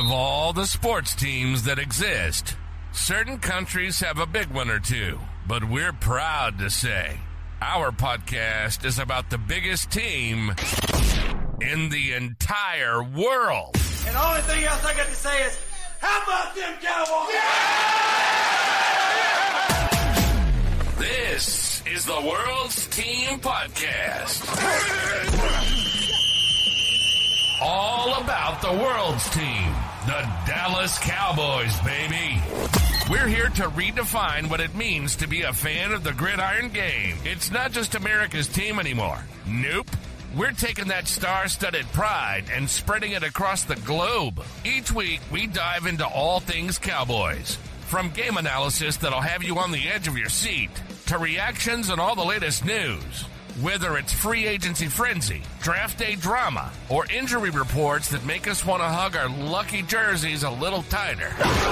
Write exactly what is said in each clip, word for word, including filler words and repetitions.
of all the sports teams that exist, certain countries have a big one or two, but we're proud to say our podcast is about the biggest team in the entire world. And the only thing else I got to say is, how about them Cowboys? Yeah! This is the World's Team Podcast. All about the world's team, the Dallas Cowboys, baby. We're here to redefine what it means to be a fan of the gridiron game. It's not just America's team anymore. Nope. We're taking that star-studded pride and spreading it across the globe. Each week, we dive into all things Cowboys. From game analysis that'll have you on the edge of your seat, to reactions and all the latest news. Whether it's free agency frenzy, draft day drama, or injury reports that make us want to hug our lucky jerseys a little tighter.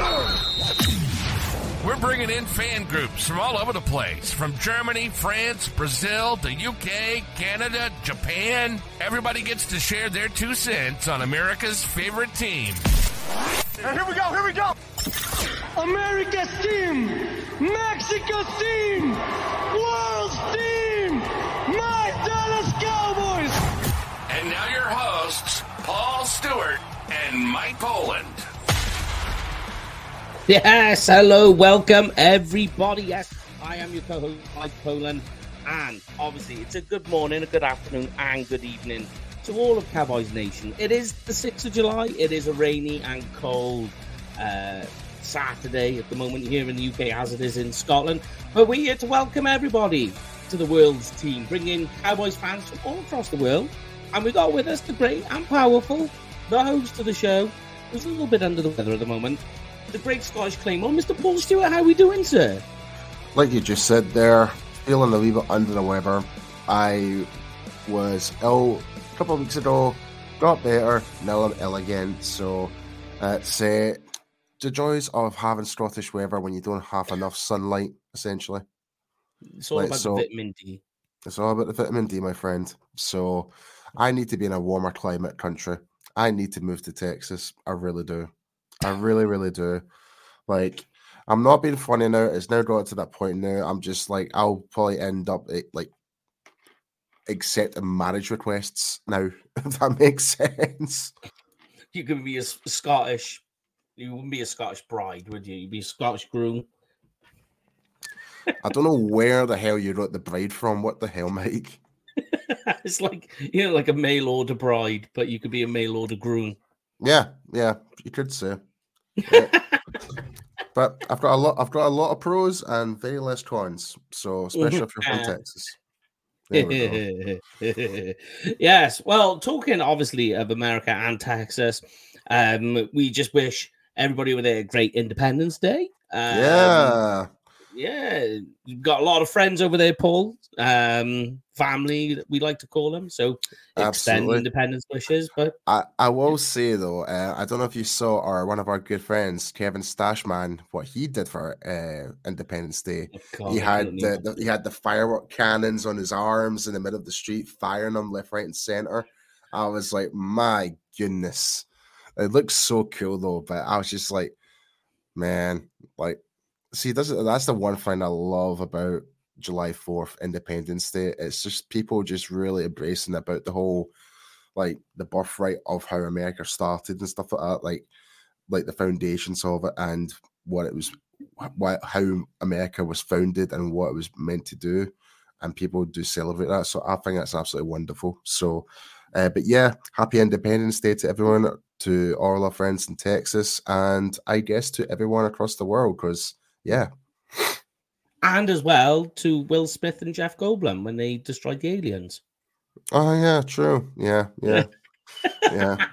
We're bringing in fan groups from all over the place, from Germany, France, Brazil, the U K, Canada, Japan. Everybody gets to share their two cents on America's favorite team. And here we go, here we go! America's team! Mexico's team! World's team! My Dallas Cowboys! And now your hosts, Paul Stewart and Mike Poland. Yes, hello, welcome everybody. Yes, I am your co-host, Mike Poland. And obviously, it's a good morning, a good afternoon, and good evening to all of Cowboys Nation. It is the sixth of July. It is a rainy and cold uh, Saturday at the moment here in the U K, as it is in Scotland. But we're here to welcome everybody to the world's team, bringing Cowboys fans from all across the world. And we got with us the great and powerful, the host of the show, who's a little bit under the weather at the moment, the great Scottish Claymore, Mister Paul Stewart. How are we doing, sir? Like you just said there, feeling a wee bit under the weather. I was ill a couple of weeks ago, got better, now I'm ill again. So it's uh, the joys of having Scottish weather when you don't have enough sunlight, essentially. It's all like, about so, the vitamin D. It's all about the vitamin D, my friend. So I need to be in a warmer climate country. I need to move to Texas. I really do. I really, really do. Like, I'm not being funny now. It's now got to that point now. I'm just like, I'll probably end up like accepting marriage requests now, if that makes sense. You could be a Scottish, you wouldn't be a Scottish bride, would you? You'd be a Scottish groom. I don't know where the hell you wrote the bride from. What the hell, Mike? It's like, you know, like a mail order bride, but you could be a mail order groom. Yeah, yeah, you could say. Yeah. But I've got a lot. I've got a lot of pros and very less cons. So, especially if you're from Texas. There we go. Yes. Well, talking obviously of America and Texas, um, we just wish everybody with a great Independence Day. Um, yeah. Yeah, you've got a lot of friends over there, Paul. Um, family, we like to call them. So extend Absolutely. Independence wishes. But I, I will say though, uh, I don't know if you saw or one of our good friends, Kevin Stashman, what he did for uh, Independence Day. Oh, God, he had the, the he had the firework cannons on his arms in the middle of the street, firing them left, right, and center. I was like, my goodness, it looks so cool though. But I was just like, man, like. See, that's, that's the one thing I love about July fourth, Independence Day. It's just people just really embracing about the whole, like, the birthright of how America started and stuff like that, like, like the foundations of it and what it was, what, how America was founded and what it was meant to do. And people do celebrate that. So I think that's absolutely wonderful. So, uh, but yeah, happy Independence Day to everyone, to all our friends in Texas, and I guess to everyone across the world, because yeah. And as well to Will Smith and Jeff Goldblum when they destroyed the aliens. Oh, yeah, true. Yeah, yeah, yeah.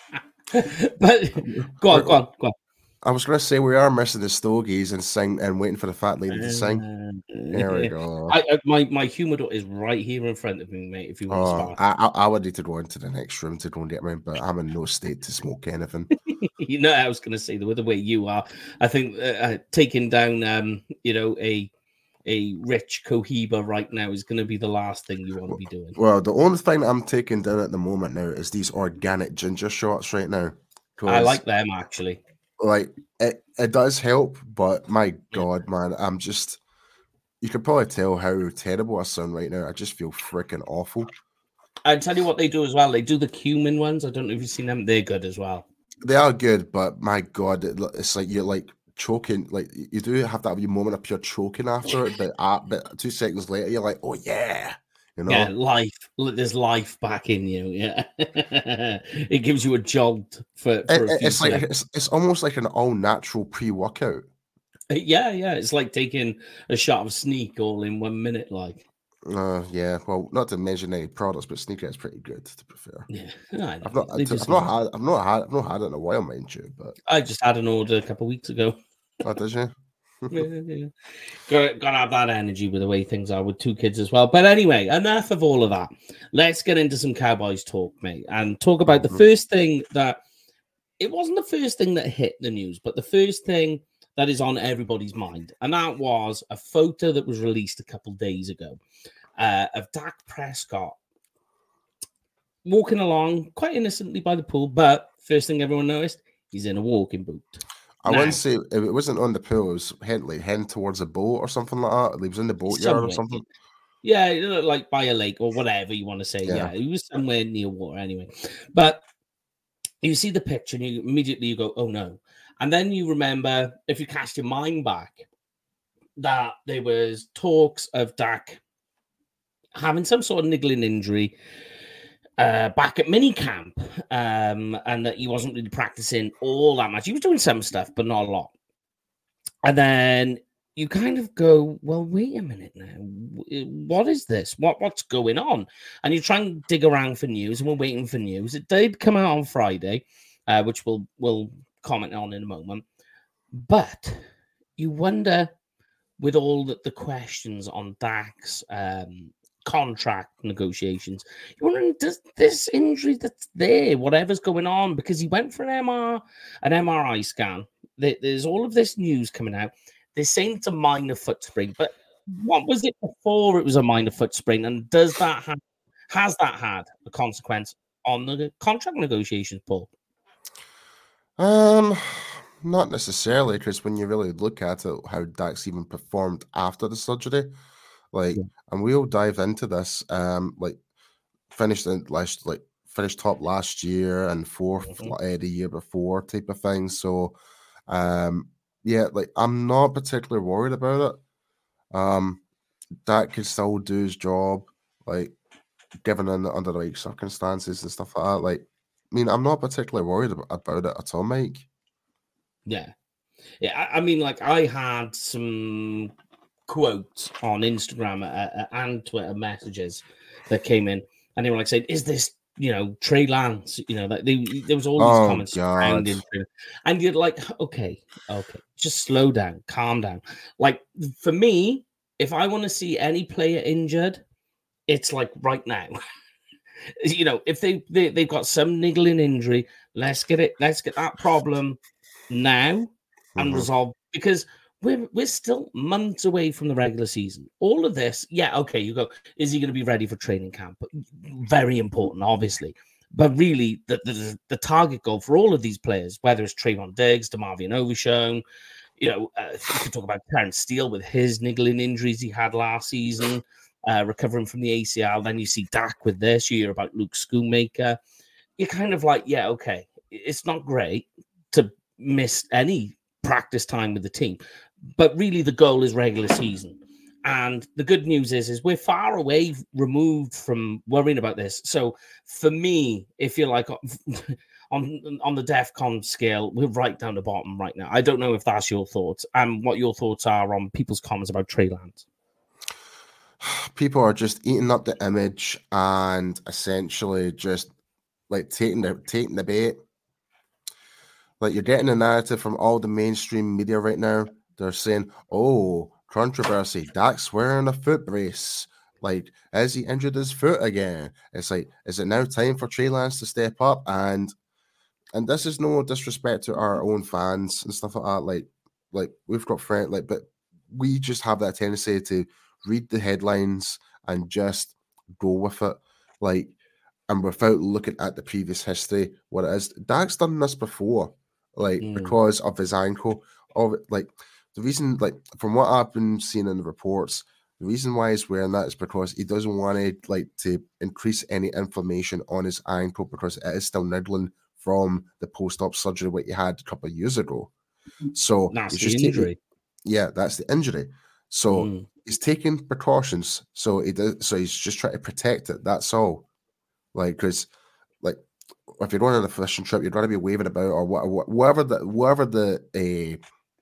But go on, go on, go on. I was going to say we are missing the Stogies and sing and waiting for the fat lady to sing. There we go. I, I, my my humidor is right here in front of me, mate. If you want oh, to spark, I, I I would need to go into the next room to go and get me, but I'm in no state to smoke anything. You know, I was going to say the, the way you are, I think uh, uh, taking down, um, you know, a a rich Cohiba right now is going to be the last thing you want to be doing. Well, the only thing I'm taking down at the moment now is these organic ginger shots right now. I like them actually. Like it, it does help, but my God, man, I'm just. You can probably tell how terrible I sound right now. I just feel freaking awful. I tell you what they do as well. They do the cumin ones. I don't know if you've seen them. They're good as well. They are good, but my God, it, it's like you're like choking. Like you do have that wee moment of pure choking after it, but, uh, but two seconds later, you're like, oh yeah. You know? Yeah, life. There's life back in you. Yeah, it gives you a jolt for. for it, a few it's like it's, it's almost like an all natural pre workout. Yeah, yeah, it's like taking a shot of Sneak all in one minute. Like, uh, yeah. Well, not to mention any products, but Sneaker is pretty good. To be fair, yeah, I I've not, I've, I've not had, I've not had, I've not had it in a while, mind you. But I just had an order a couple of weeks ago. Oh, did you? yeah, yeah. Got, got to have that energy with the way things are with two kids as well. But anyway, enough of all of that. Let's get into some Cowboys talk, mate, and talk about mm-hmm. the first thing that it wasn't the first thing that hit the news, but the first thing that is on everybody's mind, and that was a photo that was released a couple days ago uh, of Dak Prescott walking along quite innocently by the pool. But first thing everyone noticed, he's in a walking boot. I now, wouldn't say it wasn't on the pool. It was heading, like, heading towards a boat or something like that. He was in the boatyard or something. Yeah, like by a lake or whatever you want to say. Yeah, yeah he was somewhere near water anyway. But you see the picture and you immediately you go, oh no. And then you remember, if you cast your mind back, that there was talks of Dak having some sort of niggling injury Uh, back at minicamp, um, and that he wasn't really practicing all that much. He was doing some stuff, but not a lot. And then you kind of go, well, wait a minute now. What is this? What What's going on? And you try and dig around for news, and we're waiting for news. It did come out on Friday, uh, which we'll, we'll comment on in a moment. But you wonder, with all the, the questions on Dak's um, contract negotiations, you're wondering, does this injury that's there, whatever's going on, because he went for an M R, an M R I scan. There's all of this news coming out. They're saying it's a minor foot sprain, but what was it before it was a minor foot sprain? And does that have, has that had a consequence on the contract negotiations, Paul? Um, not necessarily, because when you really look at it, how Dak's even performed after the surgery. Like, yeah. And we'll dive into this. Um, like, finished in last, like, finished top last year and fourth mm-hmm. uh, the year before, type of thing. So, um, yeah, like, I'm not particularly worried about it. Um, Dak can still do his job, like, given in under the right circumstances and stuff like that. Like, I mean, I'm not particularly worried about, about it at all, Mike. Yeah, yeah. I, I mean, like, I had some quotes on Instagram uh, and Twitter messages that came in, and they were like saying, "Is this, you know, Trey Lance?" You know, like they, there was all these oh, comments surrounding, and you're like, "Okay, okay, just slow down, calm down." Like for me, if I want to see any player injured, it's like right now. You know, if they, they they've got some niggling injury, let's get it, let's get that problem now and mm-hmm. resolve, because We're we're still months away from the regular season. All of this, yeah, okay, you go, is he going to be ready for training camp? Very important, obviously. But really, the, the, the target goal for all of these players, whether it's Trayvon Diggs, DeMarvion Overshown, you know, uh, you could talk about Terrence Steele with his niggling injuries he had last season, uh, recovering from the A C L. Then you see Dak with this. You hear about Luke Schoonmaker. You're kind of like, yeah, okay, it's not great to miss any practice time with the team. But really, the goal is regular season. And the good news is, is we're far away, removed from worrying about this. So for me, if you're like on, on the DEFCON scale, we're right down the bottom right now. I don't know if that's your thoughts and what your thoughts are on people's comments about Trey Lance. People are just eating up the image and essentially just like taking the, taking the bait. Like you're getting a narrative from all the mainstream media right now. They're saying, oh, controversy, Dak's wearing a foot brace. Like, has he injured his foot again? It's like, is it now time for Trey Lance to step up? And and this is no disrespect to our own fans and stuff like that. Like, like we've got friends, like, but we just have that tendency to read the headlines and just go with it. Like, and without looking at the previous history, what it is, Dak's done this before, like Mm. because of his ankle. Of like the reason, like from what I've been seeing in the reports, the reason why he's wearing that is because he doesn't want to like to increase any inflammation on his ankle because it is still niggling from the post-op surgery what he had a couple of years ago. So That's he's the just injury. taking, yeah, that's the injury. So Mm. he's taking precautions. So he does. So he's just trying to protect it. That's all. Like, because, like, if you're going on a fishing trip, you'd rather be waving about or what, whatever the whatever the uh,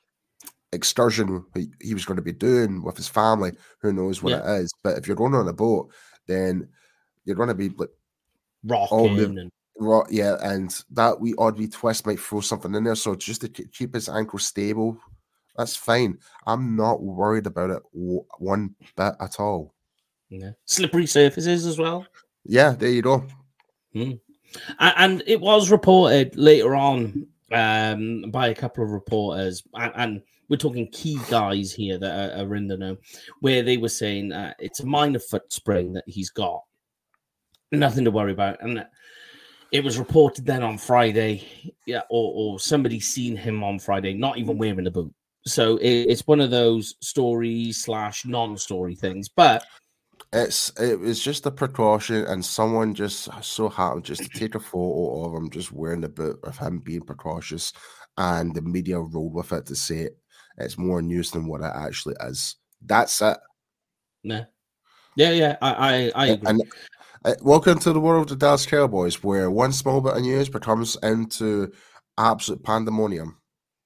excursion he, he was going to be doing with his family. Who knows what Yeah. it is? But if you're going on a boat, then you're going to be like rocking the, and rock, yeah, and that wee odd wee twist might throw something in there. So just to keep his ankle stable, that's fine. I'm not worried about it one bit at all. Yeah. Slippery surfaces as well. Yeah, there you go. Hmm. And it was reported later on um, by a couple of reporters, and, and we're talking key guys here that are, are in the know, where they were saying uh, it's a minor foot sprain that he's got, nothing to worry about. And it was reported then on Friday, yeah, or, or somebody seen him on Friday, not even wearing a boot. So it, it's one of those story slash non-story things, but. It's it was just a precaution, and someone just so happened just to take a photo of him just wearing the boot of him being precautious, and the media rolled with it to say it, it's more news than what it actually is. That's it. Yeah, yeah, yeah. I I, I agree. And, and uh, welcome to the world of the Dallas Cowboys, where one small bit of news becomes into absolute pandemonium.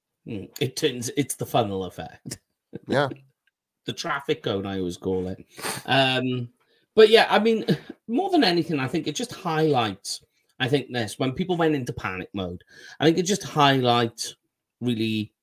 It turns it's the funnel effect. Yeah. The traffic cone, I always call it. Um, but yeah, I mean, more than anything, I think it just highlights, I think this, when people went into panic mode, I think it just highlights really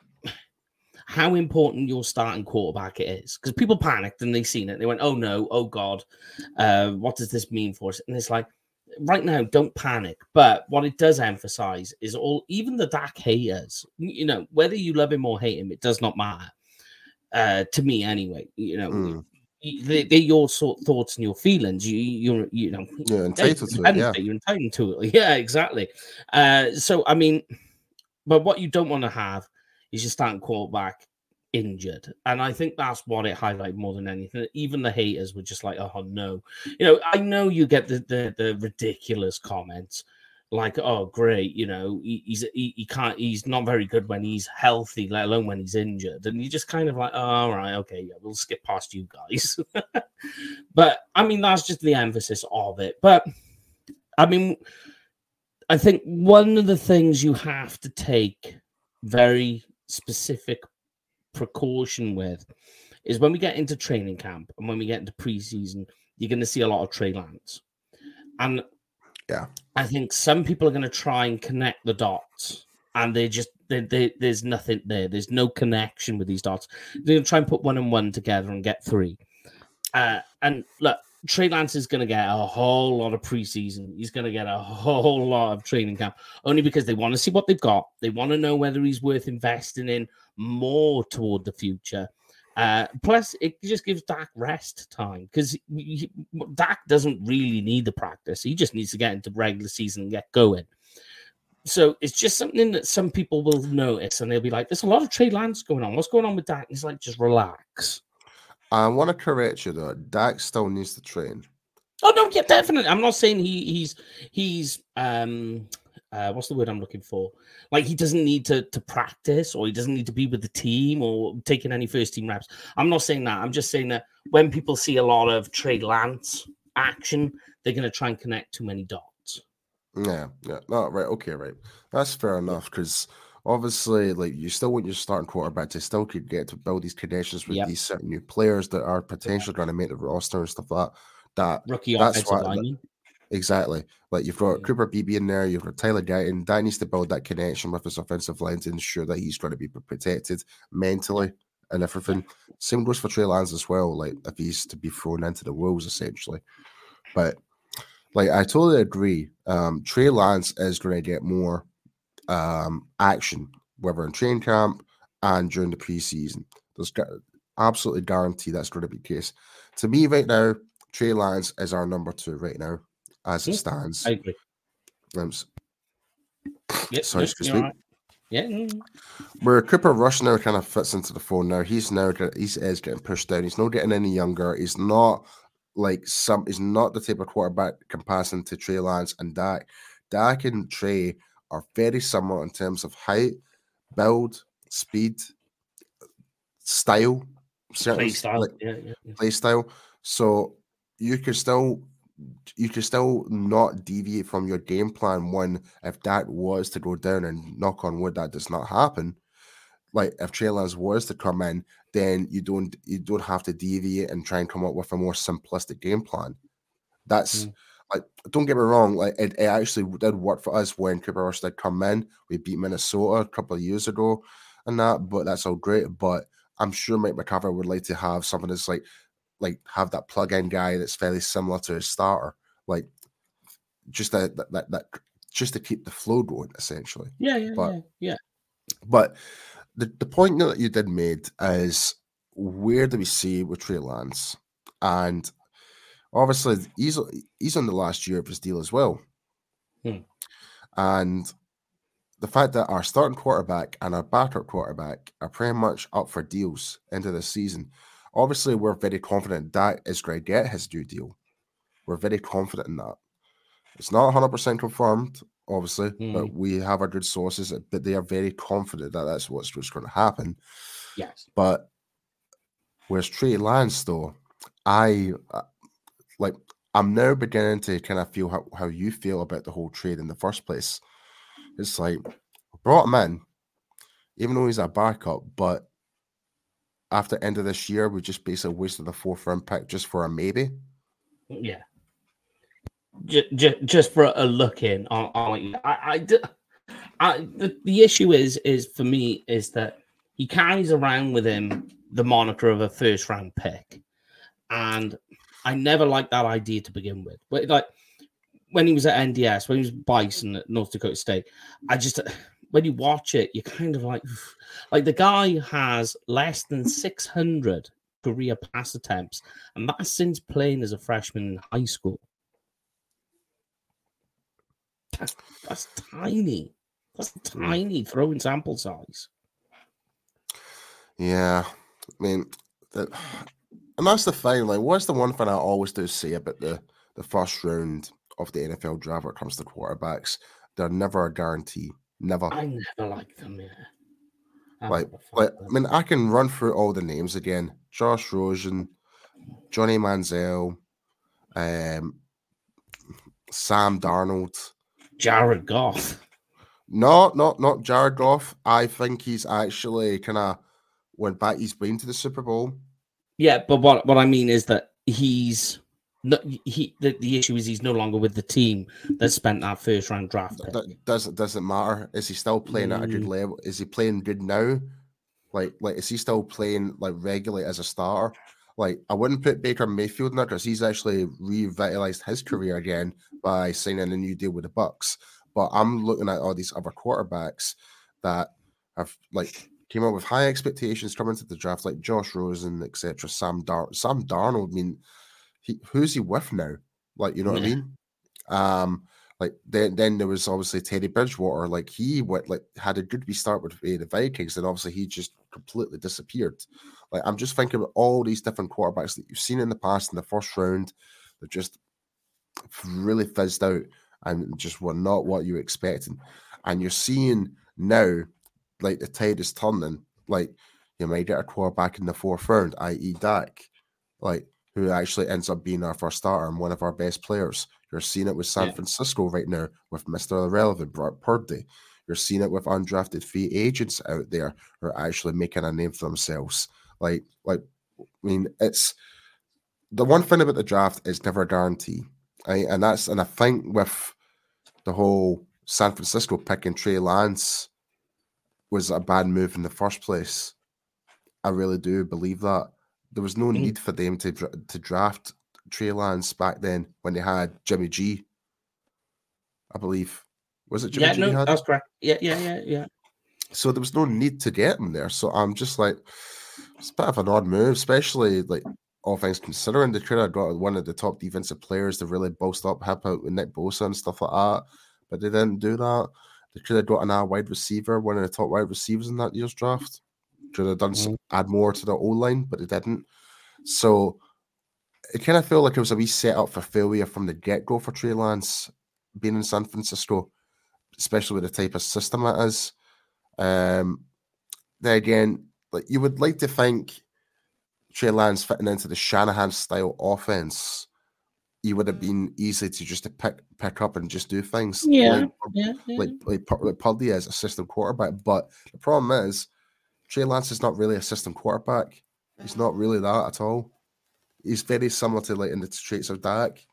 how important your starting quarterback is. Because people panicked and they seen it. They went, oh no, oh God, uh, what does this mean for us? And it's like, right now, don't panic. But what it does emphasize is all, even the Dak haters, you know, whether you love him or hate him, it does not matter. Uh, to me, anyway, you know, mm. they, they're your sort of thoughts and your feelings. You, you, you know, you're entitled to it. Yeah, you're entitled to it. Yeah, exactly. Uh, so, I mean, but what you don't want to have is your starting quarterback injured, and I think that's what it highlighted more than anything. Even the haters were just like, "Oh no," you know. I know you get the the, the ridiculous comments. Like, oh, great, you know, he, he's he, he can't, he's not very good when he's healthy, let alone when he's injured. And you just kind of like, oh, all right, okay, yeah, we'll skip past you guys. But I mean, that's just the emphasis of it. But I mean, I think one of the things you have to take very specific precaution with is when we get into training camp and when we get into preseason, you're going to see a lot of Trey Lance. And yeah, I think some people are going to try and connect the dots, and they just they, they, there's nothing there. There's no connection with these dots. They're going to try and put one and one together and get three. Uh, and look, Trey Lance is going to get a whole lot of preseason. He's going to get a whole lot of training camp, only because they want to see what they've got. They want to know whether he's worth investing in more toward the future. Uh, plus, it just gives Dak rest time, because Dak doesn't really need the practice. He just needs to get into regular season and get going. So it's just something that some people will notice, and they'll be like, there's a lot of Trey Lance going on. What's going on with Dak? He's like, just relax. I want to correct you, though. Dak still needs to train. Oh, no, yeah, definitely. I'm not saying he he's, he's um, uh, what's the word I'm looking for? Like, he doesn't need to, to practice, or he doesn't need to be with the team or taking any first team reps. I'm not saying that. I'm just saying that when people see a lot of Trey Lance action, they're going to try and connect too many dots. Yeah, yeah. No, right. Okay, right. That's fair enough, because obviously, like, you still want your starting quarterback to still could get to build these connections with yep. these certain new players that are potentially going to make the roster and stuff like that. That rookie that's offensive lineman. Exactly. Like, you've got yeah. Cooper Beebe in there, you've got Tyler Guyton. That needs to build that connection with his offensive line to ensure that he's going to be protected mentally and everything. Same goes for Trey Lance as well, like, if he's to be thrown into the wolves, essentially. But, like, I totally agree. Um, Trey Lance is going to get more um, action, whether in training camp and during the preseason. There's absolutely guarantee that's going to be the case. To me, right now, Trey Lance is our number two right now. as it stands. I agree. Um, yep, sorry, yep, excuse me. Right. Yeah. Where Cooper Rush now kind of fits into the phone now. He's now he's is getting pushed down. He's not getting any younger. He's not like some. He's not the type of quarterback comparison to Trey Lance and Dak. Dak and Trey are very similar in terms of height, build, speed, style, play style, like, yeah, yeah, yeah. play style. So you can still. You can still not deviate from your game plan when if that was to go down, and knock on wood that does not happen. Like if Trey Lance was to come in, then you don't you don't have to deviate and try and come up with a more simplistic game plan. That's mm. like don't get me wrong, like it, it actually did work for us when Cooper Rush did come in. We beat Minnesota a couple of years ago and that, but that's all great. But I'm sure Mike McCarthy would like to have something that's like like have that plug-in guy that's fairly similar to his starter, like just that that, that that just to keep the flow going, essentially. Yeah, yeah, but, yeah, yeah. But the, the point that you did made is where do we see with Trey Lance? And obviously he's he's on the last year of his deal as well. Hmm. And the fact that our starting quarterback and our backup quarterback are pretty much up for deals into the season. Obviously, we're very confident that is going to get his new deal. We're very confident in that. It's not one hundred percent confirmed, obviously, mm. but we have our good sources, but they are very confident that that's what's, what's going to happen. Yes. But whereas Trey Lance, though, I, uh, like, I'm now beginning to kind of feel how, how you feel about the whole trade in the first place. It's like, brought him in, even though he's a backup, but after the end of this year, we just basically wasted the fourth round pick just for a maybe. Yeah. Just, just, just for a look in on, on I, I, I the, the issue is, is for me, is that he carries around with him the moniker of a first round pick. And I never liked that idea to begin with. But like when he was at N D S, when he was Bison at North Dakota State, I just, when you watch it, you're kind of like, like the guy has less than six hundred career pass attempts, and that's since playing as a freshman in high school. That's, that's tiny. That's a tiny throwing sample size. Yeah, I mean, the, and that's the thing. Like, what's the one thing I always do say about the, the first round of the N F L draft when it comes to quarterbacks? They're never a guarantee. Never. I never liked them, yeah. I like, like I mean, I can run through all the names again. Josh Rosen, Johnny Manziel, um, Sam Darnold, Jared Goff. No, not not Jared Goff. I think he's actually kind of went back. He's been to the Super Bowl. Yeah, but what, what I mean is that he's no, he. The, the issue is he's no longer with the team that spent that first round draft pick. That doesn't doesn't matter. Is he still playing mm. at a good level? Is he playing good now? Like like is he still playing like regularly as a starter? Like I wouldn't put Baker Mayfield in there because he's actually revitalized his career again by signing a new deal with the Bucs. But I'm looking at all these other quarterbacks that have like came up with high expectations coming to the draft, like Josh Rosen, et cetera. Sam Dar Sam Darnold. I mean, he, who's he with now? Like, you know yeah. what I mean? Um, like then then there was obviously Teddy Bridgewater. Like he went like had a good restart with the Vikings, and obviously he just completely disappeared. Like I'm just thinking about all these different quarterbacks that you've seen in the past in the first round that just really fizzed out and just were not what you were expecting. And you're seeing now, like the tide is turning. Like you might get a quarterback in the fourth round, that is. Dak, like who actually ends up being our first starter and one of our best players. You're seeing it with San yeah. Francisco right now with Mister Irrelevant, Brock Purdy. You're seeing it with undrafted free agents out there who are actually making a name for themselves. Like, like, I mean, it's the one thing about the draft is never a guarantee. Right? And that's, and I think with the whole San Francisco picking Trey Lance was a bad move in the first place. I really do believe that. There was no mm-hmm. need for them to to draft Trey Lance back then when they had Jimmy G. I believe. Was it Jimmy yeah, G? No, had? that's correct. Yeah, yeah, yeah, yeah. So there was no need to get him there. So I'm just like, it's a bit of an odd move, especially like all things considering, they could have got one of the top defensive players to really bolster up, help out with Nick Bosa and stuff like that, but they didn't do that. They could have got another wide receiver, one of the top wide receivers in that year's draft. Could have done mm-hmm. some, add more to the O-line, but they didn't. So it kind of felt like it was a wee setup for failure from the get-go for Trey Lance being in San Francisco, especially with the type of system it is. Um, then again, like you would like to think Trey Lance fitting into the Shanahan style offense, he would have been easy to just to pick pick up and just do things. Yeah, like, yeah, yeah. like like like Purdy as a system quarterback. But the problem is Trey Lance is not really a system quarterback. He's not really that at all. He's very similar to like in the traits of Dak.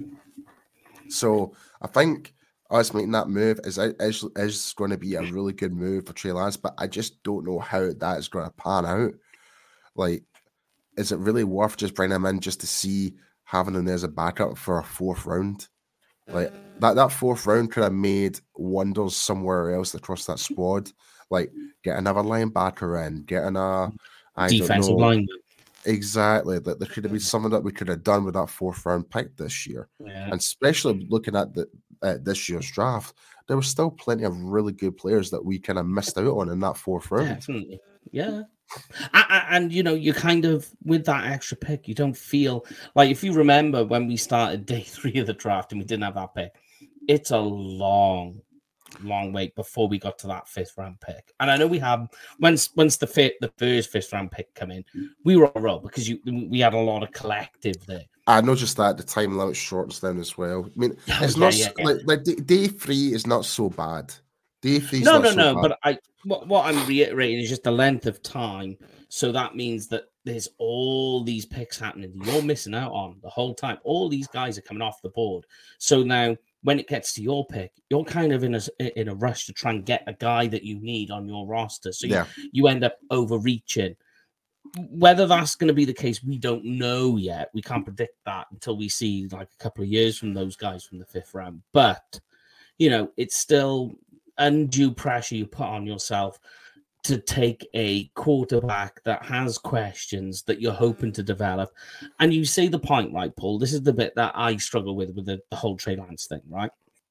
So I think us making that move is, is, is going to be a really good move for Trey Lance, but I just don't know how that is going to pan out. Like, is it really worth just bringing him in just to see having him there as a backup for a fourth round? Like, that, that fourth round could have made wonders somewhere else across that squad. Like, get another linebacker in, getting a I defensive lineman. Exactly. That there could have been something that we could have done with that fourth round pick this year. Yeah. And especially looking at the uh, this year's draft, there were still plenty of really good players that we kind of missed out on in that fourth round. Definitely. Yeah. And, and, you know, you kind of, with that extra pick, you don't feel like, if you remember when we started day three of the draft and we didn't have that pick, it's a long, long wait before we got to that fifth round pick. And I know we have, once once the fifth, the first fifth round pick come in, we were on a roll because you we had a lot of collective there. I know just that the time limit shorts then as well. I mean, oh, it's yeah, not yeah, yeah. like, like day, day three is not so bad. Day three, no, not no, so no. bad. But I, what, what I'm reiterating is just the length of time. So that means that there's all these picks happening. You're missing out on the whole time. All these guys are coming off the board. So now, when it gets to your pick, you're kind of in a in a rush to try and get a guy that you need on your roster. So yeah. you, you end up overreaching. Whether that's going to be the case, we don't know yet. We can't predict that until we see like a couple of years from those guys from the fifth round. But, you know, it's still undue pressure you put on yourself to take a quarterback that has questions that you're hoping to develop. And you say the point, right, Paul? This is the bit that I struggle with, with the, the whole Trey Lance thing, right?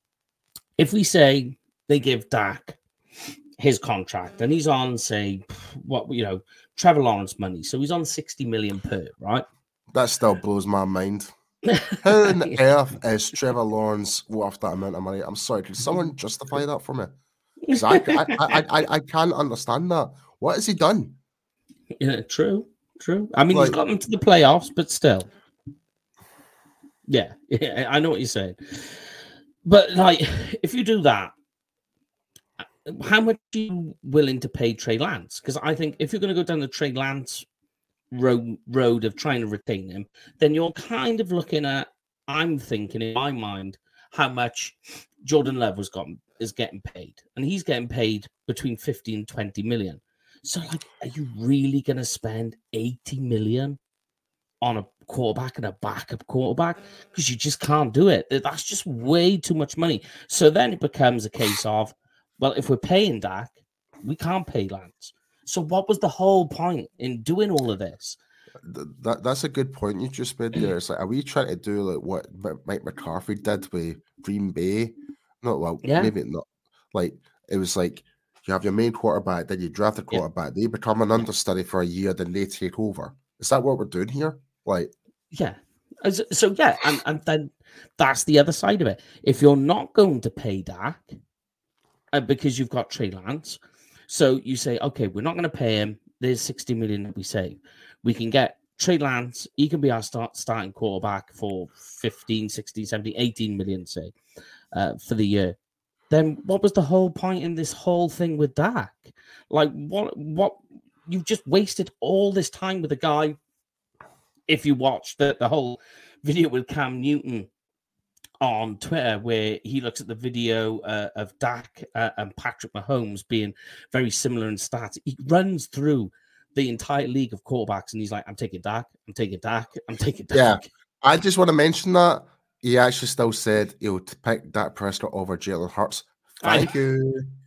If we say they give Dak his contract and he's on, say, what, you know, Trevor Lawrence money. So he's on sixty million per, right? That still blows my mind. How in the earth is Trevor Lawrence worth that amount of money? I'm sorry, can someone justify that for me? I, I, I, I, I can't understand that. What has he done? Yeah, true, true. I mean, like, he's got them to the playoffs, but still. Yeah, yeah, I know what you're saying. But, like, if you do that, how much are you willing to pay Trey Lance? Because I think if you're going to go down the Trey Lance road, road of trying to retain him, then you're kind of looking at, I'm thinking in my mind, how much Jordan Love was gotten is getting paid, and he's getting paid between fifty and twenty million. So, like, are you really going to spend eighty million on a quarterback and a backup quarterback? Because you just can't do it. That's just way too much money. So then it becomes a case of, well, if we're paying Dak, we can't pay Lance. So what was the whole point in doing all of this? That that's a good point you just made there. It's like, are we trying to do like what Mike McCarthy did with Green Bay? Not well, yeah. maybe not. Like, it was like you have your main quarterback, then you draft a quarterback, yeah. they become an understudy for a year, then they take over. Is that what we're doing here? Like, yeah. So yeah, and, and then that's the other side of it. If you're not going to pay Dak, uh, because you've got Trey Lance, so you say, okay, we're not going to pay him. There's sixty million that we save. We can get Trey Lance. He can be our start, starting quarterback for fifteen, sixteen, seventeen, eighteen million, say, uh, for the year. Then what was the whole point in this whole thing with Dak? Like, what, what, you've just wasted all this time with a guy. If you watch the, the whole video with Cam Newton on Twitter, where he looks at the video uh, of Dak uh, and Patrick Mahomes being very similar in stats, he runs through the entire league of quarterbacks and he's like, I'm taking Dak, I'm taking Dak, I'm taking Dak. Yeah, I just want to mention that he actually still said he would pick Dak Prescott over Jalen Hurts. Thank I, you.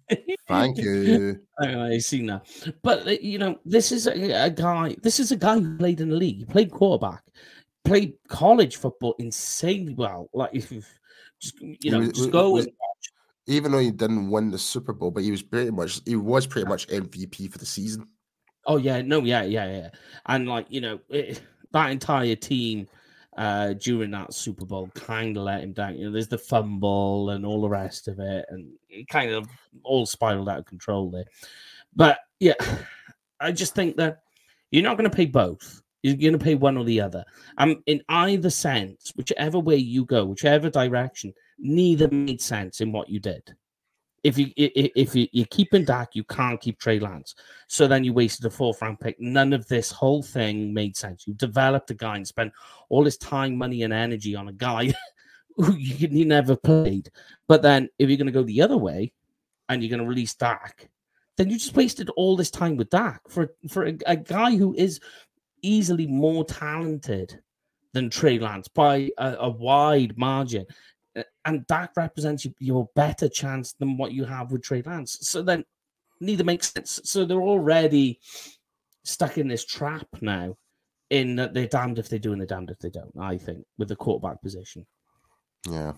Thank you. I see now. But, you know, this is a, a guy, this is a guy who played in the league, he played quarterback, played college football insanely well. Like, if you just, you know, was, just go was, and watch. Even though he didn't win the Super Bowl, but he was pretty much, he was pretty much M V P for the season. Oh, yeah. No, yeah, yeah, yeah. And, like, you know, it, that entire team uh, during that Super Bowl kind of let him down. You know, there's the fumble and all the rest of it, and it kind of all spiraled out of control there. But, yeah, I just think that you're not going to pay both. You're going to pay one or the other. Um, in either sense, whichever way you go, whichever direction, neither made sense in what you did. If you if you, you're keeping Dak, you can't keep Trey Lance. So then you wasted a fourth round pick. None of this whole thing made sense. You developed a guy and spent all this time, money, and energy on a guy who you, you never played. But then if you're going to go the other way and you're going to release Dak, then you just wasted all this time with Dak for, for a, a guy who is easily more talented than Trey Lance by a, a wide margin. And Dak represents your better chance than what you have with Trey Lance. So then neither makes sense. So they're already stuck in this trap now in that they're damned if they do and they're damned if they don't, I think, with the quarterback position. Yeah.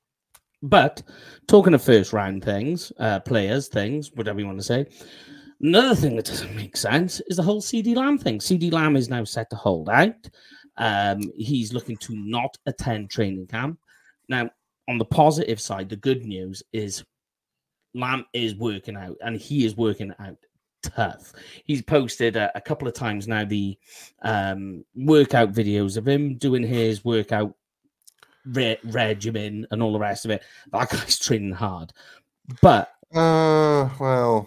But talking of first round things, uh, players, things, whatever you want to say, another thing that doesn't make sense is the whole CeeDee Lamb thing. CeeDee Lamb is now set to hold out. Um, he's looking to not attend training camp. Now, on the positive side, the good news is Lamb is working out, and he is working out tough. He's posted a, a couple of times now the um, workout videos of him doing his workout re- regimen and all the rest of it. That guy's training hard. But uh, well,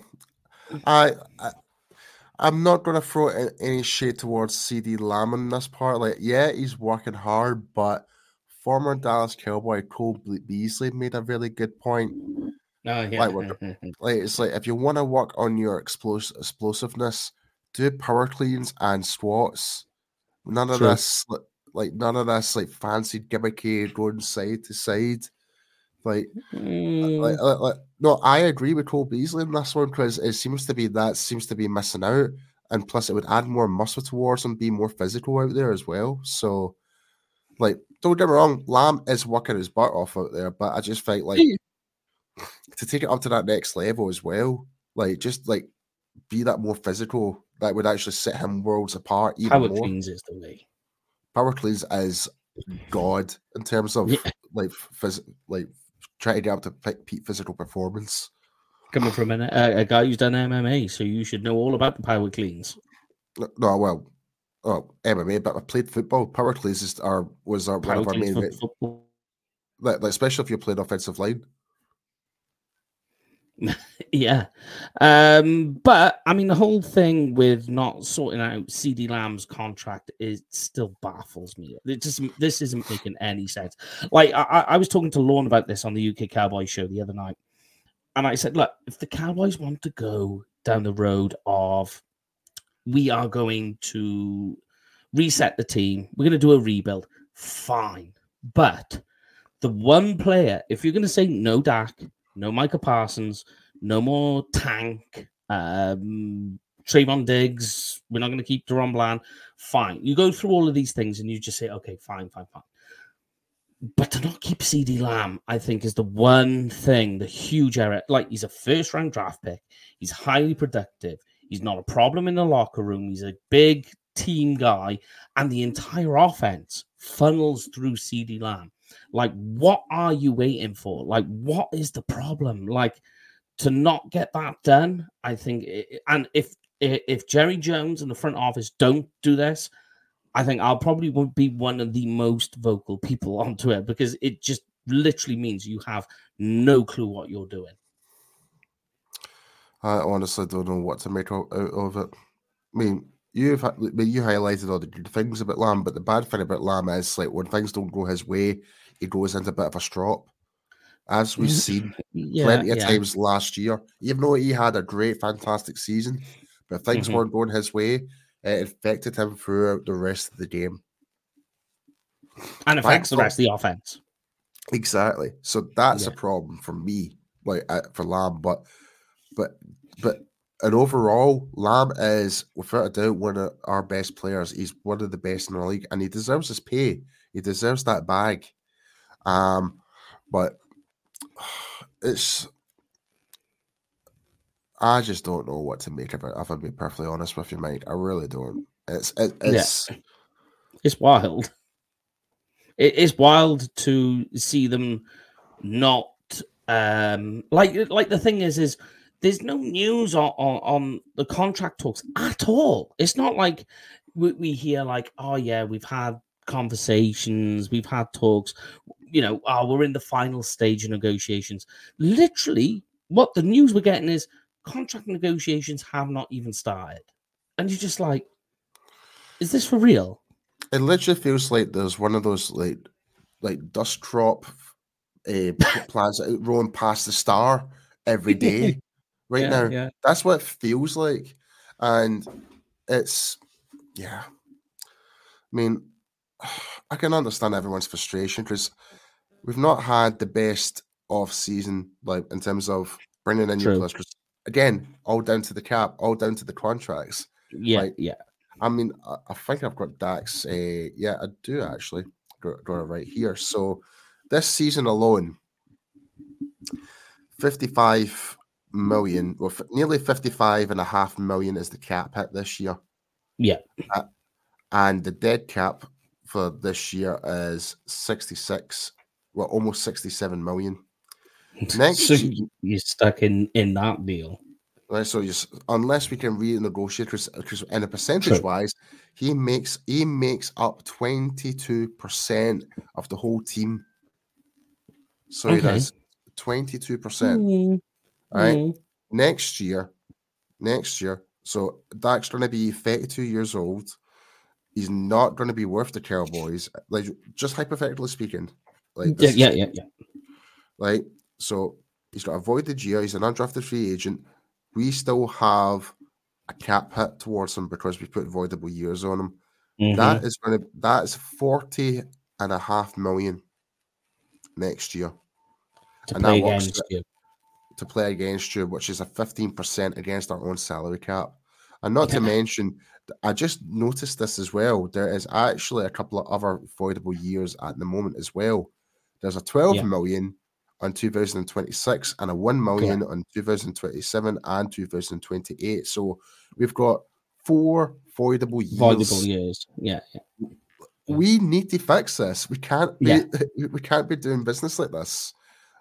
I, I I'm not going to throw any shade towards CeeDee Lamb in this part. Like, yeah, he's working hard, but former Dallas Cowboy Cole Beasley made a really good point. Oh, yeah. Like, like it's like if you want to work on your explos- explosiveness, do power cleans and squats. None of True. this, like none of this, like fancy gimmicky going side to side. Like, mm. like, like, like, no, I agree with Cole Beasley in this one because it seems to be that seems to be missing out, and plus it would add more muscle towards him, be more physical out there as well. So, like, don't get me wrong, Lamb is working his butt off out there, but I just think like to take it up to that next level as well, like just like be that more physical, that would actually set him worlds apart even Power more. cleans is the way. Power cleans is God in terms of yeah. like phys- like trying to get up to peak physical performance. Coming from an, a, a guy who's done M M A, so you should know all about the power cleans. No, well. Oh, M M A, but I played football. Power cleans is our was our one of our main, like, like especially if you played offensive line. Yeah, um, but I mean the whole thing with not sorting out CeeDee Lamb's contract is still baffles me. It just this isn't making any sense. Like I, I was talking to Lorne about this on the U K Cowboys show the other night, and I said, look, if the Cowboys want to go down the road of we are going to reset the team, we're going to do a rebuild, fine. But the one player, if you're going to say no Dak, no Micah Parsons, no more Tank, um, Trayvon Diggs, we're not going to keep Deron Bland, fine. You go through all of these things and you just say, okay, fine, fine, fine. But to not keep CeeDee Lamb, I think, is the one thing, the huge error. Like, he's a first-round draft pick. He's highly productive. He's not a problem in the locker room. He's a big team guy. And the entire offense funnels through CeeDee Lamb. Like, what are you waiting for? Like, what is the problem? Like, to not get that done, I think... It, and if if Jerry Jones and the front office don't do this, I think I'll probably be one of the most vocal people onto it because it just literally means you have no clue what you're doing. I honestly don't know what to make out of it. I mean, you've you highlighted all the good things about Lamb, but the bad thing about Lamb is like when things don't go his way, he goes into a bit of a strop. As we've seen yeah, plenty of yeah. times last year, even though he had a great, fantastic season, but things mm-hmm. weren't going his way, it affected him throughout the rest of the game. And affects the rest of the offense. Exactly. So that's yeah. a problem for me, like uh, for Lamb. But but but and overall, Lamb is without a doubt one of our best players. He's one of the best in the league, and he deserves his pay. He deserves that bag. Um, but it's I just don't know what to make of it. If I'm being perfectly honest with you, Mike, I really don't. It's it, it's yeah. it's wild. It is wild to see them not um like like the thing is is there's no news on, on, on the contract talks at all. It's not like we, we hear like, oh yeah, we've had conversations, we've had talks, you know, oh, we're in the final stage of negotiations. Literally, what the news we're getting is contract negotiations have not even started. And you're just like, is this for real? It literally feels like there's one of those like like dust drop uh, plans rolling past the star every day. Right yeah, now, yeah. that's what it feels like, and it's yeah. I mean, I can understand everyone's frustration because we've not had the best off season, like in terms of bringing in new players. Again, all down to the cap, all down to the contracts. Yeah, like, yeah. I mean, I, I think I've got Dax. Uh, yeah, I do actually. Got, got it right here. So this season alone, fifty-five million, well, nearly fifty-five and a half million is the cap hit this year. Yeah. Uh, and the dead cap for this year is sixty-six, well, almost sixty-seven million. Next so year, you're stuck in, in that deal. Right, so you, unless we can renegotiate, because in a percentage True. wise, he makes he makes up twenty-two percent of the whole team. So okay. he does twenty-two percent. Mm. Right. Mm. Next year, next year, so Dak's going to be thirty-two years old. He's not going to be worth the Cowboys, like just hypothetically speaking. Like yeah, yeah, yeah, yeah. Right. So he's got a voided year. He's an undrafted free agent. We still have a cap hit towards him because we put voidable years on him. Mm-hmm. That is going to that is forty and a half million next year. To and play that against works, you. To play against you, which is a fifteen percent against our own salary cap. And not yeah. to mention, I just noticed this as well. There is actually a couple of other voidable years at the moment as well. There's a twelve yeah. million on two thousand twenty-six and a one million Correct. on two thousand twenty-seven and two thousand twenty-eight. So we've got four voidable years. Voidable years, yeah. yeah. We need to fix this. We can't be yeah. we can't be doing business like this.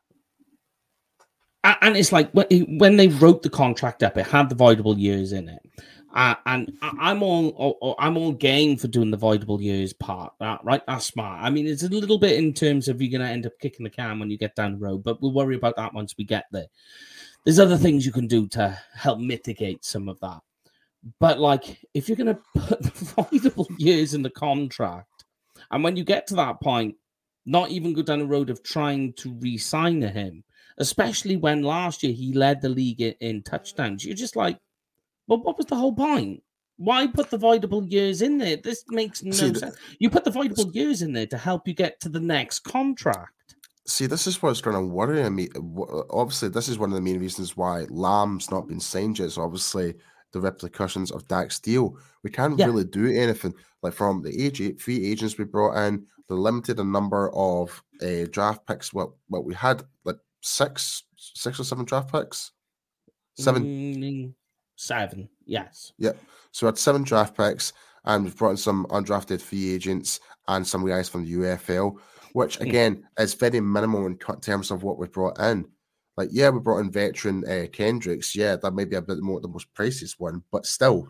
And it's like when they wrote the contract up, it had the voidable years in it. Uh, and I'm all I'm all game for doing the voidable years part. That right, that's smart. I mean, it's a little bit in terms of you're going to end up kicking the can when you get down the road, but we'll worry about that once we get there. There's other things you can do to help mitigate some of that. But like, if you're going to put the voidable years in the contract, and when you get to that point, not even go down the road of trying to re-sign him, especially when last year he led the league in, in touchdowns, you're just like, well, what was the whole point? Why put the voidable years in there? This makes no see, sense. You put the voidable years in there to help you get to the next contract. See, this is what's going to worry me. Obviously, this is one of the main reasons why Lamb's not been signed yet. Is obviously the repercussions of Dak's deal. We can't yeah. really do anything. Like from the age eight free agents we brought in, the limited a number of uh, draft picks. What what we had like six, six or seven draft picks. Seven. Mm. Seven, yes. Yeah. So we had seven draft picks, and we've brought in some undrafted free agents and some guys from the U F L, which again mm. is very minimal in terms of what we've brought in. Like, yeah, we brought in veteran uh, Kendricks. Yeah, that may be a bit more the most priciest one, but still,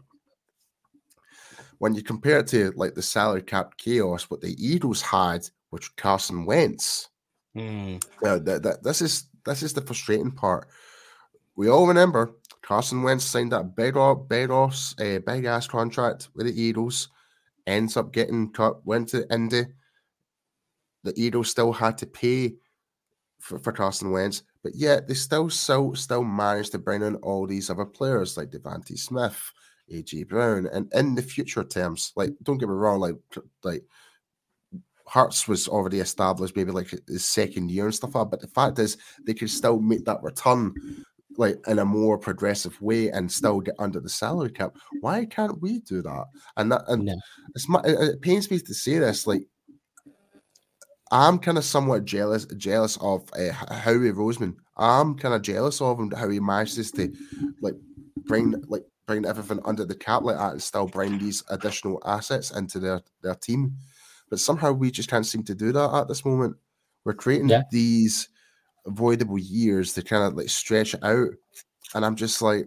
when you compare it to like the salary cap chaos, what the Eagles had, which Carson Wentz, mm. uh, that, that this is this is the frustrating part. We all remember Carson Wentz signed that big off, big off, uh, big ass contract with the Eagles, ends up getting cut, went to Indy. The Eagles still had to pay for, for Carson Wentz, but yet they still, still, still managed to bring in all these other players like Devontae Smith, A J Brown, and in the future terms, like don't get me wrong, like like Hurts was already established, maybe like his second year and stuff like that. But the fact is, they could still make that return. like in a more progressive way and still get under the salary cap. Why can't we do that? And that and no. it's my, it pains me to say this. Like, I'm kind of somewhat jealous jealous of uh, Howie Roseman. I'm kind of jealous of him how he manages to like bring like bring everything under the cap like that and still bring these additional assets into their their team. But somehow we just can't seem to do that at this moment. We're creating yeah. these avoidable years to kind of like stretch it out, and I'm just like,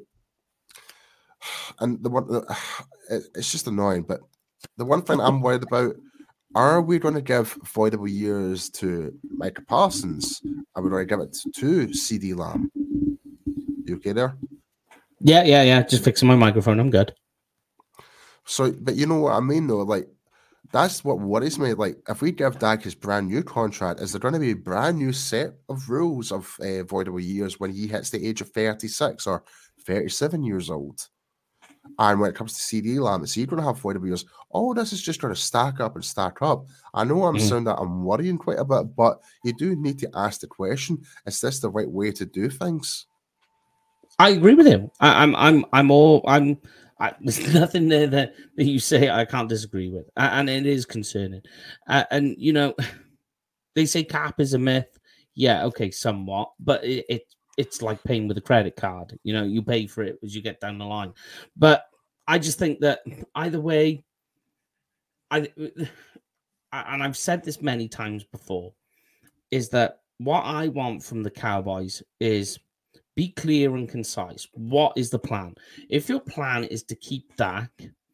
and the one, it's just annoying. But the one thing I'm worried about: are we going to give avoidable years to Micah Parsons? Are we going to give it to CeeDee Lamb? You okay there? Yeah, yeah, yeah. Just fixing my microphone. I'm good. So, but you know what I mean, though, like. That's what worries me. Like, if we give Dak his brand new contract, is there going to be a brand new set of rules of uh, voidable years when he hits the age of thirty-six or thirty-seven years old? And when it comes to CeeDee Lamb, is he going to have voidable years? Oh, this is just going to stack up and stack up. I know I'm mm-hmm. saying that I'm worrying quite a bit, but you do need to ask the question: is this the right way to do things? I agree with him. I, I'm, I'm, I'm all, I'm. I, there's nothing there that, that you say I can't disagree with, and it is concerning. Uh, and you know, they say cap is a myth. Yeah, okay, somewhat, but it, it it's like paying with a credit card. You know, you pay for it as you get down the line. But I just think that either way, I and I've said this many times before, is that what I want from the Cowboys is. Be clear and concise. What is the plan? If your plan is to keep Dak,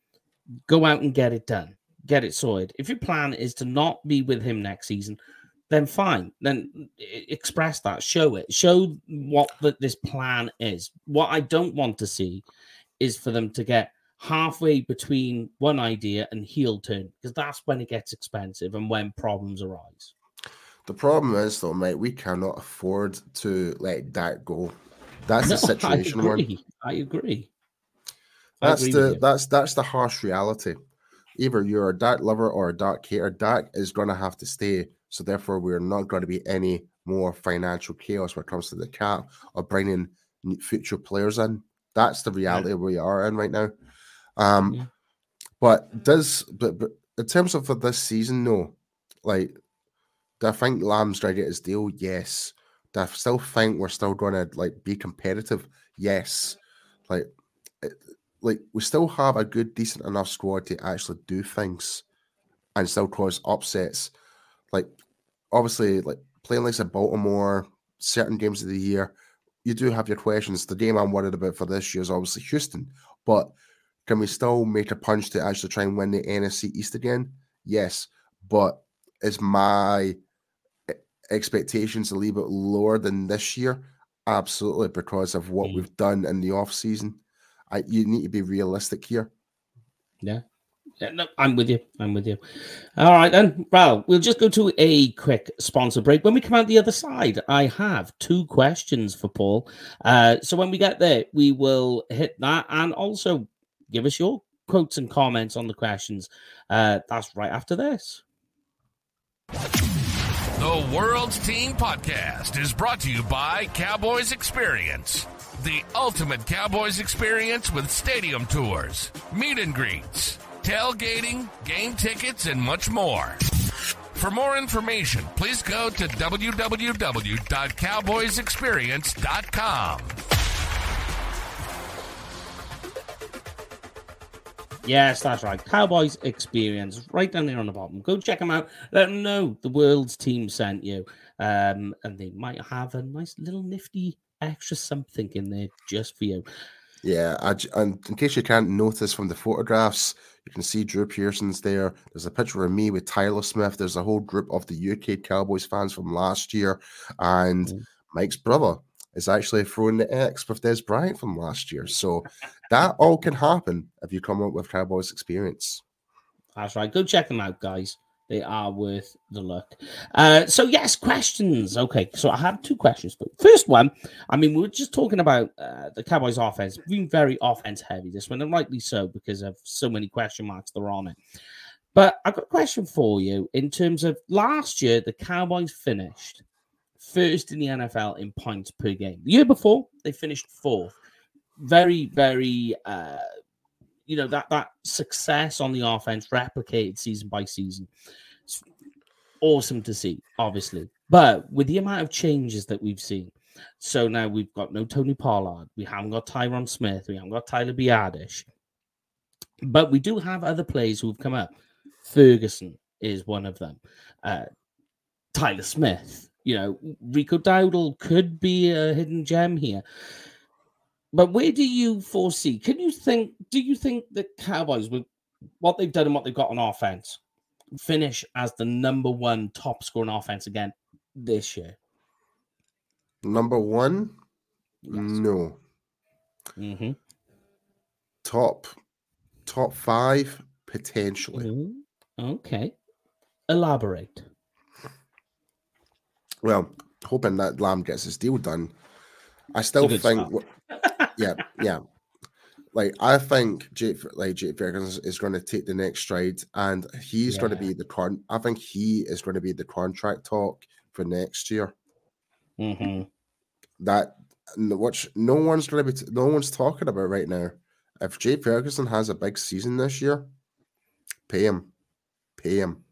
go out and get it done. Get it sorted. If your plan is to not be with him next season, then fine. Then express that. Show it. Show what the, this plan is. What I don't want to see is for them to get halfway between one idea and heel turn, because that's when it gets expensive and when problems arise. The problem is, though, mate, we cannot afford to let Dak go. That's no, the situation. I agree. I agree. That's I agree the that's that's the harsh reality. Either you're a Dak lover or a Dak hater. Dak is going to have to stay. So therefore, we're not going to be any more financial chaos when it comes to the cap or bringing future players in. That's the reality yeah. we are in right now. Um, yeah. But does but, but in terms of for this season, no, like. Do I think Lamb's trying to get his deal? Yes. Do I still think we're still going to like be competitive? Yes. Like, it, like we still have a good, decent enough squad to actually do things and still cause upsets. Like, obviously, like playing like a Baltimore, certain games of the year, you do have your questions. The game I'm worried about for this year is obviously Houston, but can we still make a punch to actually try and win the N F C East again? Yes, but is my expectations a little bit lower than this year? Absolutely, because of what mm. we've done in the off season. I you need to be realistic here. Yeah. Yeah, no, I'm with you. I'm with you. All right, then. Well, we'll just go to a quick sponsor break. When we come out the other side, I have two questions for Paul. Uh, so when we get there, we will hit that and also give us your quotes and comments on the questions. Uh, that's right after this. The World's Team Podcast is brought to you by Cowboys Experience, the ultimate Cowboys experience with stadium tours, meet and greets, tailgating, game tickets, and much more. For more information, please go to w w w dot cowboys experience dot com. Yes, that's right. Cowboys Experience, right down there on the bottom. Go check them out. Let them know the World's Team sent you. Um, and they might have a nice little nifty extra something in there just for you. Yeah, I, and in case you can't notice from the photographs, you can see Drew Pearson's there. There's a picture of me with Tyler Smith. There's a whole group of the U K Cowboys fans from last year. And mm. Mike's brother is actually throwing the X with Des Bryant from last year. So that all can happen if you come up with Cowboys Experience. That's right. Go check them out, guys. They are worth the look. Uh, so, yes, questions. Okay, so I have two questions. But first one, I mean, we were just talking about uh, the Cowboys offense being very offense-heavy this one, and rightly so because of so many question marks that are on it. But I've got a question for you in terms of last year, the Cowboys finished first in the N F L in points per game. The year before, they finished fourth. Very, very, uh, you know, that, that success on the offense replicated season by season. It's awesome to see, obviously. But with the amount of changes that we've seen, so now we've got no Tony Pollard, we haven't got Tyron Smith, we haven't got Tyler Biadasz, but we do have other players who've come up. Ferguson is one of them. Uh, Tyler Smith, you know, Rico Dowdle could be a hidden gem here. But where do you foresee? Can you think? Do you think the Cowboys, with what they've done and what they've got on offense, finish as the number one top scoring offense again this year? Number one? Yes. No. Mm-hmm. Top, top five potentially. Mm-hmm. Okay, elaborate. Well, hoping that Lamb gets his deal done. I still think, yeah, yeah. Like I think Jake, like Jake Ferguson is going to take the next stride, and he's yeah. going to be the con. I think he is going to be the contract talk for next year. Mm-hmm. That which no one's going to be, no one's talking about right now. If Jake Ferguson has a big season this year, pay him, pay him.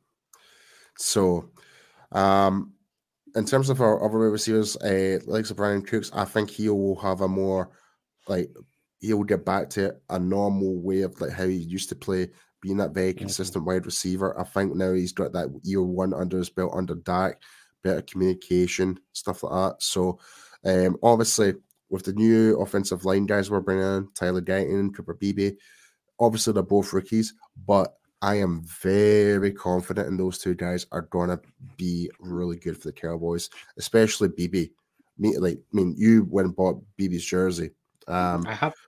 So, um. in terms of our other receivers, uh, like Brandon Cooks, I think he will have a more, like, he'll get back to a normal way of like how he used to play, being that very consistent mm-hmm. wide receiver. I think now he's got that year one under his belt under Dak, better communication, stuff like that. So, um, obviously, with the new offensive line guys we're bringing in, Tyler Guyton, Cooper Beebe, obviously they're both rookies, but I am very confident in those two guys are going to be really good for the Cowboys, especially Beebe. Me, like, I mean, you went and bought Beebe's jersey. Um, I have.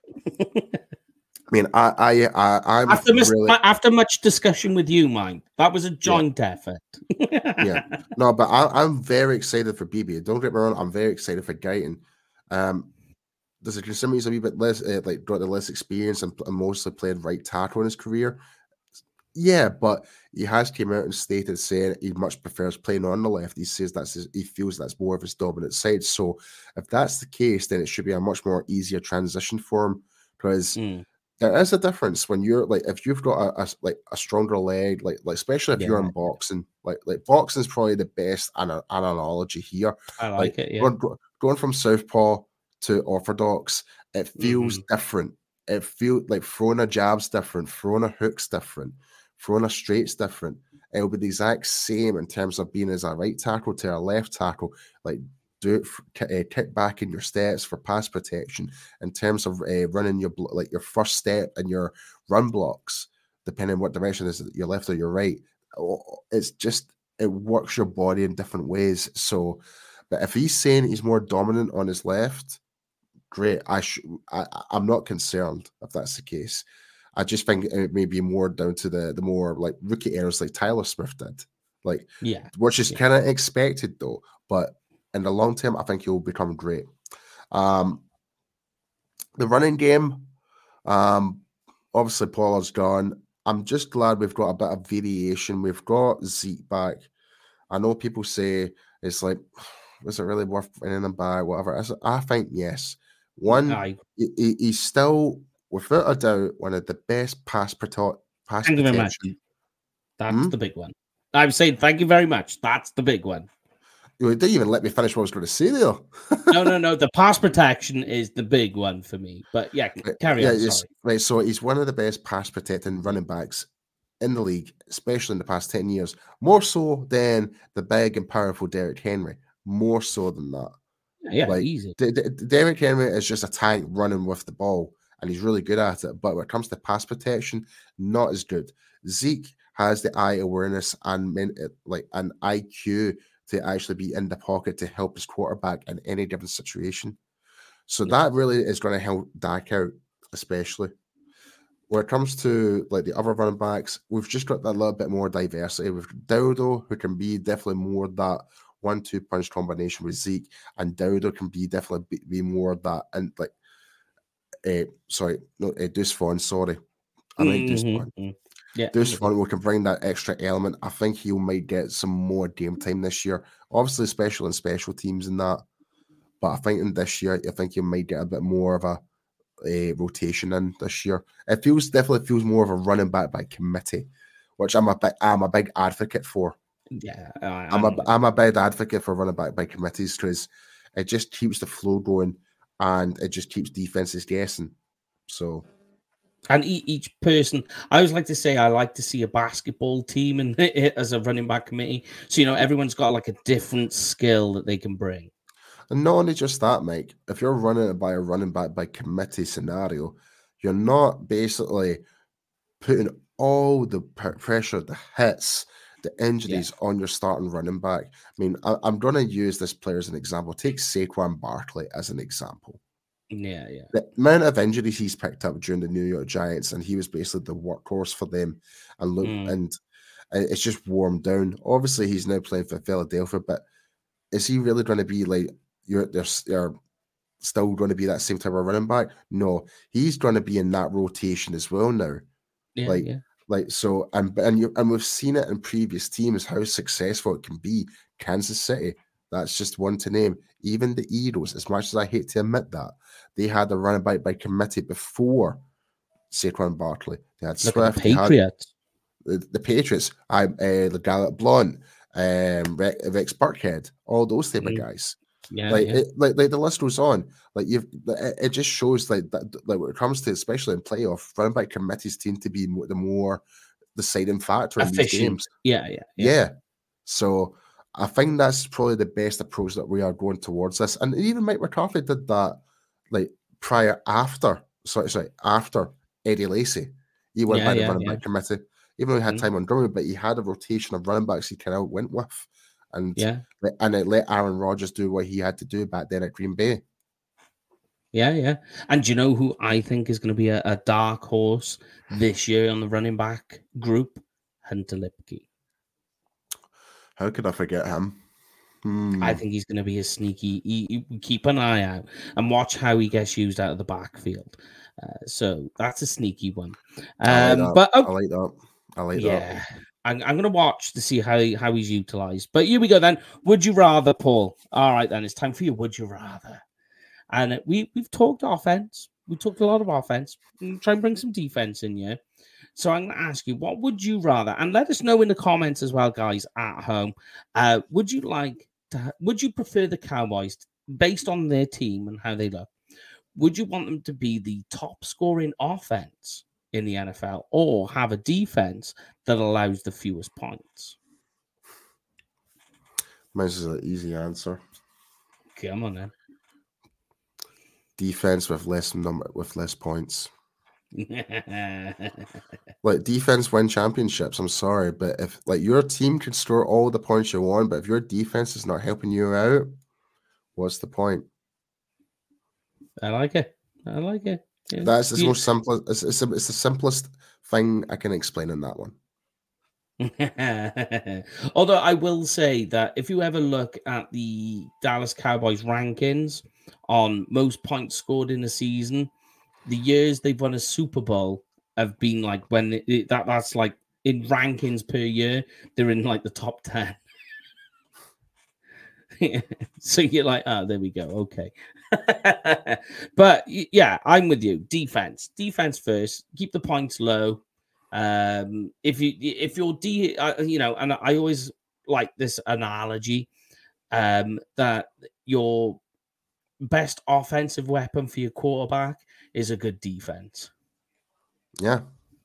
I mean, I, I, I, I'm after, mis- really... after much discussion with you, mine, that was a joint yeah. effort. yeah, no, but I, I'm very excited for Beebe. Don't get me wrong, I'm very excited for Guyton. Um, does it consider he's a wee bit less, uh, like, got the less experience and, and mostly played right tackle in his career? Yeah, but he has came out and stated saying he much prefers playing on the left. He says that's his, he feels that's more of his dominant side. So if that's the case, then it should be a much more easier transition for him, because mm. there is a difference when you're like, if you've got a, a like a stronger leg, like like especially if yeah. you're in boxing, like like boxing is probably the best an- analogy here. I like, like it. Yeah, going, going from southpaw to orthodox, it feels mm-hmm. different. It feels like throwing a jab's different, throwing a hook's different. Throwing a straight's different. It'll be the exact same in terms of being as a right tackle to a left tackle. Like, do it, for, uh, kick back in your steps for pass protection. In terms of uh, running your like your first step and your run blocks, depending on what direction is your left or your right, it's just it works your body in different ways. So, but if he's saying he's more dominant on his left, great. I sh- I I'm not concerned if that's the case. I just think it may be more down to the the more like rookie errors like Tyler Smith did, like yeah, which is yeah. kind of expected though. But in the long term, I think he'll become great. Um, the running game, um, obviously Pollard's gone. I'm just glad we've got a bit of variation. We've got Zeke back. I know people say it's like, is it really worth winning them back? Whatever. I think yes. One, he, he, he's still, without a doubt, one of the best pass, proto- pass thank protection. You very much. That's hmm? the big one. I'm saying thank you very much. That's the big one. You didn't even let me finish what I was going to say there. no, no, no. The pass protection is the big one for me. But yeah, carry yeah, on. Sorry. Right, so he's one of the best pass protecting running backs in the league, especially in the past ten years. More so than the big and powerful Derrick Henry. More so than that. Yeah, like, easy. D- D- Derrick Henry is just a tank running with the ball, and he's really good at it. But when it comes to pass protection, not as good. Zeke has the eye awareness and like an I Q to actually be in the pocket to help his quarterback in any given situation. So yeah. that really is going to help Dak out, especially. When it comes to like the other running backs, we've just got that little bit more diversity. We've Dowdle, who can be definitely more that one two punch combination with Zeke, and Dowdle can be definitely be, be more that and like uh, sorry, no uh, Deuce Vaughn, sorry. I like mm-hmm. Deuce Vaughn. Yeah, Deuce Vaughn can bring that extra element. I think he might get some more game time this year. Obviously, special and special teams and that. But I think in this year, I think you might get a bit more of a, a rotation in this year. It feels definitely feels more of a running back by committee, which I'm a big, I'm a big advocate for. Yeah, I, I'm a I'm a big advocate for running back by committees because it just keeps the flow going and it just keeps defenses guessing. So. And each person, I always like to say, I like to see a basketball team and as a running back committee. So, you know, everyone's got like a different skill that they can bring. And not only just that, Mike, if you're running it by a running back by committee scenario, you're not basically putting all the pressure, the hits, the injuries yeah. on your starting running back. I mean, I, I'm going to use this player as an example. Take Saquon Barkley as an example. Yeah, yeah. The amount of injuries he's picked up during the New York Giants, and he was basically the workhorse for them. And look, mm. and it's just warmed down. Obviously, he's now playing for Philadelphia, but is he really going to be like you're? They're, they're still going to be that same type of running back? No, he's going to be in that rotation as well now. Yeah, like, yeah. like so, and and you and we've seen it in previous teams how successful it can be. Kansas City. That's just one to name. Even the Eagles, as much as I hate to admit that, they had a running back by committee before Saquon Barkley. They had Look Swift. At the Patriots. The, the Patriots. I, uh, the Gallup Blount, um, Rex, Rex Burkhead, all those type mm. of guys. Yeah, like, yeah. It, like, like the list goes on. Like you've, it, it just shows like that. Like when it comes to, especially in playoff, running back committees tend to be more, the more deciding factor in Efficient. these games. Yeah, yeah, yeah, yeah. So. I think that's probably the best approach that we are going towards this. And even Mike McCarthy did that like prior after, sorry, sorry, after Eddie Lacy. He went yeah, by the yeah, running yeah. back committee. Even though he had mm-hmm. time on Drummond, but he had a rotation of running backs he kind of went with. And yeah. and it let Aaron Rodgers do what he had to do back then at Green Bay. Yeah, yeah. And do you know who I think is going to be a, a dark horse this year on the running back group? Hunter Lipke. How could I forget him? Hmm. I think he's going to be a sneaky. He, he, keep an eye out and watch how he gets used out of the backfield. Uh, so that's a sneaky one. Um, I like but oh, I like that. I like yeah, that. I'm, I'm going to watch to see how how he's utilized. But here we go then. Would you rather, Paul? All right, then it's time for you. Would you rather? And we we've talked offense. We talked a lot of offense. We'll try and bring some defense in, yeah. So I'm going to ask you, what would you rather? And let us know in the comments as well, guys, at home. Uh, would you like to, would you prefer the Cowboys, based on their team and how they look, would you want them to be the top scoring offense in the N F L or have a defense that allows the fewest points? Mine's is an easy answer. Come on, then. Defense with less number, with less points. Like defense win championships. I'm sorry, but if like your team can score all the points you want, but if your defense is not helping you out, what's the point? I like it. I like it. Yeah. That's the you... most simplest. It's, it's, it's the simplest thing I can explain in that one. Although I will say that if you ever look at the Dallas Cowboys rankings on most points scored in a season, the years they've won a Super Bowl have been like when it, it, that that's like in rankings per year, they're in like the top ten. So you're like, oh, there we go. Okay. But yeah, I'm with you. Defense, defense first. Keep the points low. Um, if you if you're D, uh, you know, and I always like this analogy um, that your best offensive weapon for your quarterback is a good defense. Yeah.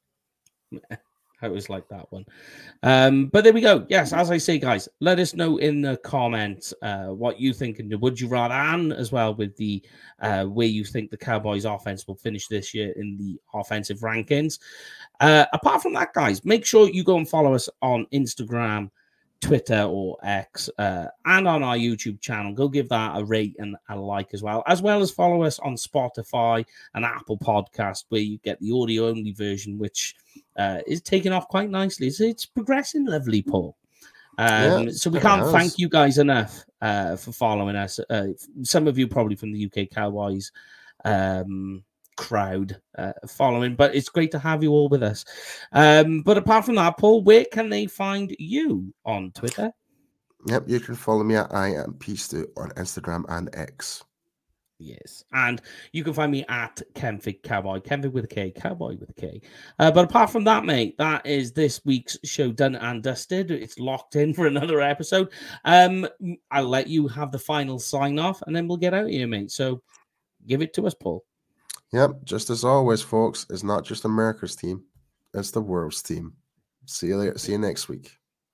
I always like that one. Um, but there we go. Yes, as I say, guys, let us know in the comments uh, what you think and would you rather, and as well with the uh, where you think the Cowboys offense will finish this year in the offensive rankings. Uh, apart from that, guys, make sure you go and follow us on Instagram, Twitter or X, uh, and on our YouTube channel. Go give that a rate and a like as well, as well as follow us on Spotify and Apple Podcast, where you get the audio-only version, which uh, is taking off quite nicely. It's, it's progressing lovely, Paul. Um, yeah, so we can't nice. thank you guys enough uh, for following us. Uh, some of you probably from the U K Cowboys um, crowd uh, following, but it's great to have you all with us. Um, but apart from that, Paul, where can they find you on Twitter? Yep, you can follow me at I am Peace on Instagram and X. Yes, and you can find me at Kenfig Cowboy, Kenfig with a K, Cowboy with a K. Uh, but apart from that, mate, that is this week's show done and dusted. It's locked in for another episode. Um, I'll let you have the final sign off, and then we'll get out of here, mate. So give it to us, Paul. Yep, just as always, folks, it's not just America's team, it's the world's team. See you later. See you next week.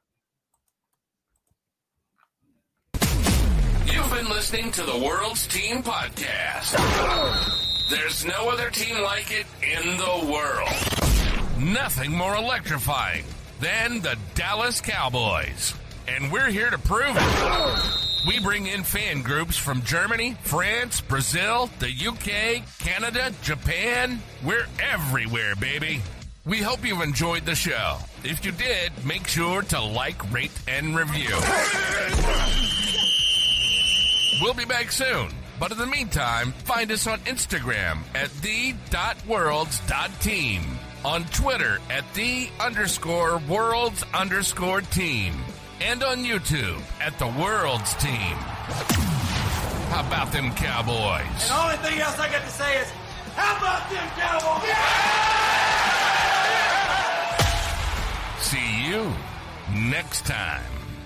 You've been listening to the World's Team Podcast. There's no other team like it in the world. Nothing more electrifying than the Dallas Cowboys. And we're here to prove it. We bring in fan groups from Germany, France, Brazil, the U K, Canada, Japan. We're everywhere, baby. We hope you've enjoyed the show. If you did, make sure to like, rate, and review. We'll be back soon, but in the meantime, find us on Instagram at the dot worlds dot team, on Twitter at the underscore worlds underscore team, and on YouTube at the Worlds Team. How about them Cowboys? And the only thing else I got to say is, how about them Cowboys? Yeah! See you next time.